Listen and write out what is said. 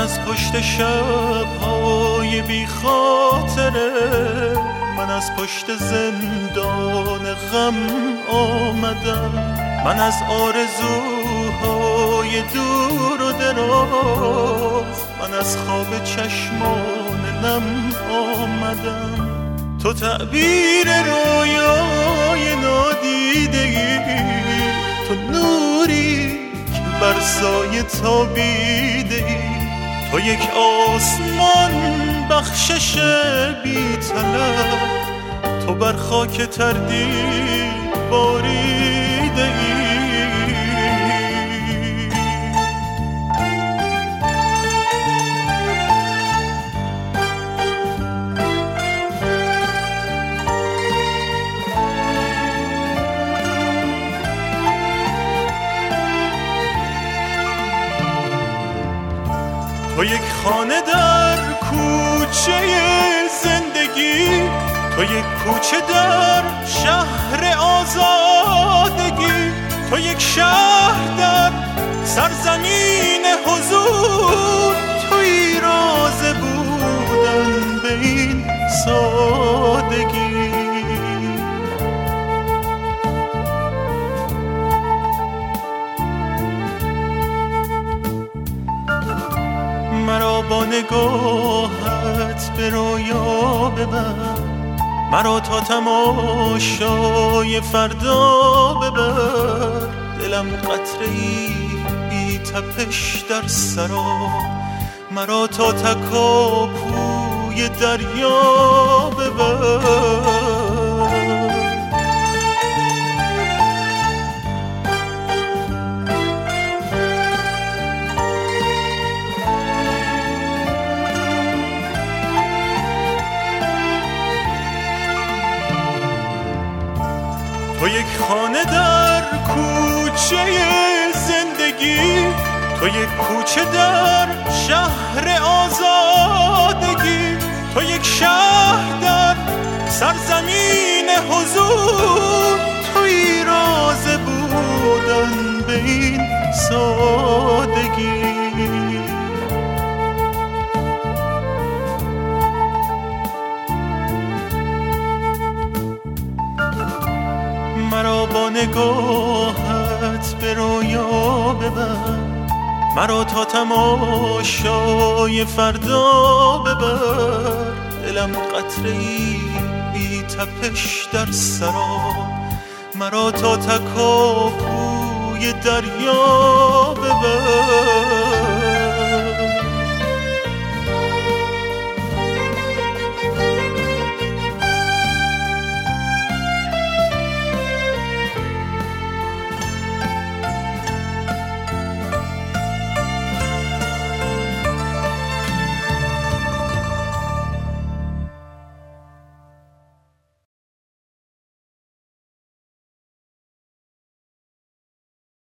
از پشت شب‌های بی خاطره، من از پشت زندان غم آمدم، من از آرزوهای دور و دراز، من از خواب چشمان نم آمدم. تو تعبیر رویای نادیده‌ای، تو نوری که بر سایه تابیده‌ای، تو یک آسمان بخشش بی طلب، تو بر خاک تردید باریده‌ای. تو یک خانه در کوچه زندگی، تو یک کوچه در شهر آزادگی، تو یک شهر در سرزمین حضور، تویی راز بودن به این سادگی. مرا با نگاهت به رویا ببر، مرا تا تماشای فردا ببر، دلم قطره‌ای بی تپش در سرا، مرا تا تکاپوی دریا ببر. تو یک خانه در کوچه زندگی، تو یک کوچه در شهر آزادگی، تو یک شهر در سرزمین حضور، تویی راز بودن به این سادگی. مرا با نگاهت به رویا ببر، مرا تا تماشای فردا ببر، دلم قطره‌ای بی تپش در سرا، مرا تا تکاپوی دریا ببر.